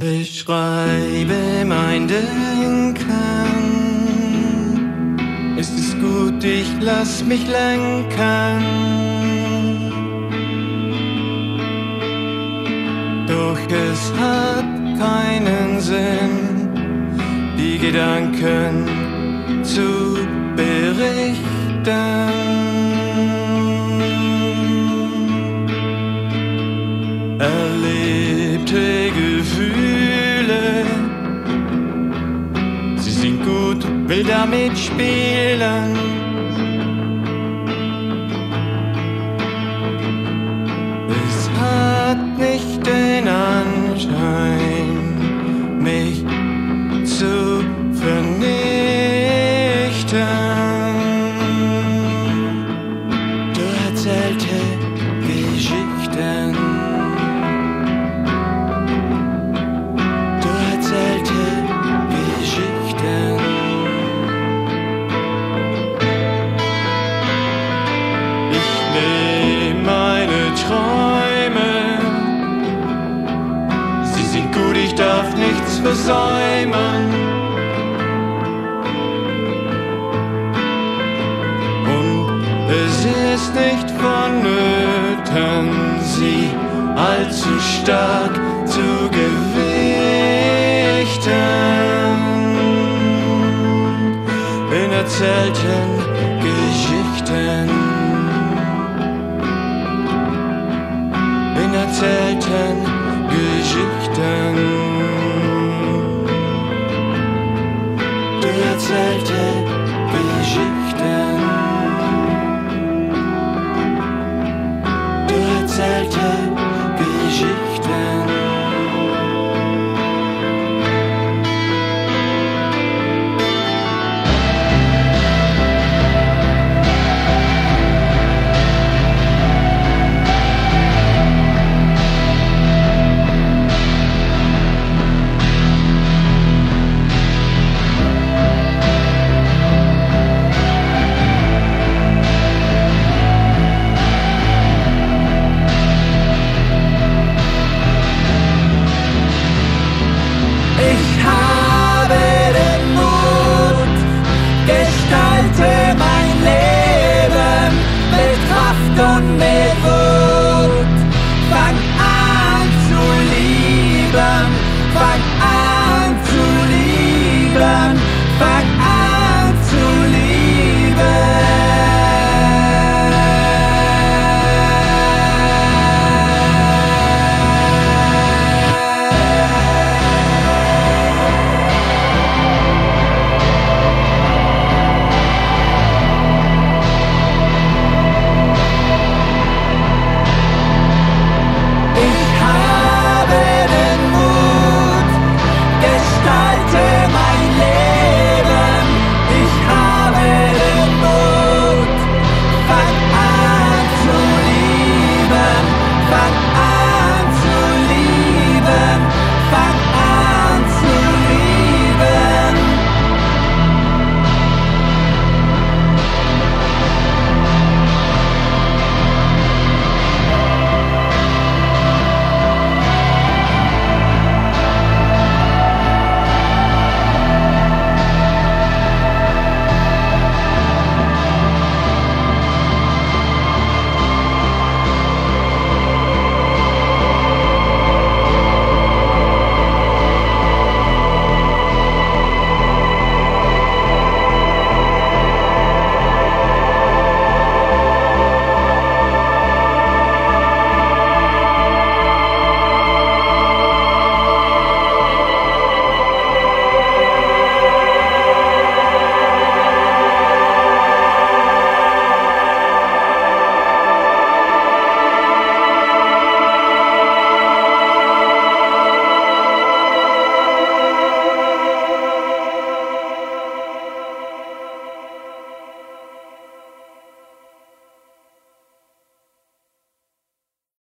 Beschreibe mein Denken. Es ist gut, ich lass mich lenken. Doch es hat keinen Sinn, die Gedanken zu berichten. Erlebte Gefühle, sie sind gut, will damit spielen. Es hat nicht den Anschein, mich zu vernichten. Du erzählte Geschichten. Sie sind gut, ich darf nichts versäumen. Und es ist nicht vonnöten, sie allzu stark zu gewichten. In erzählten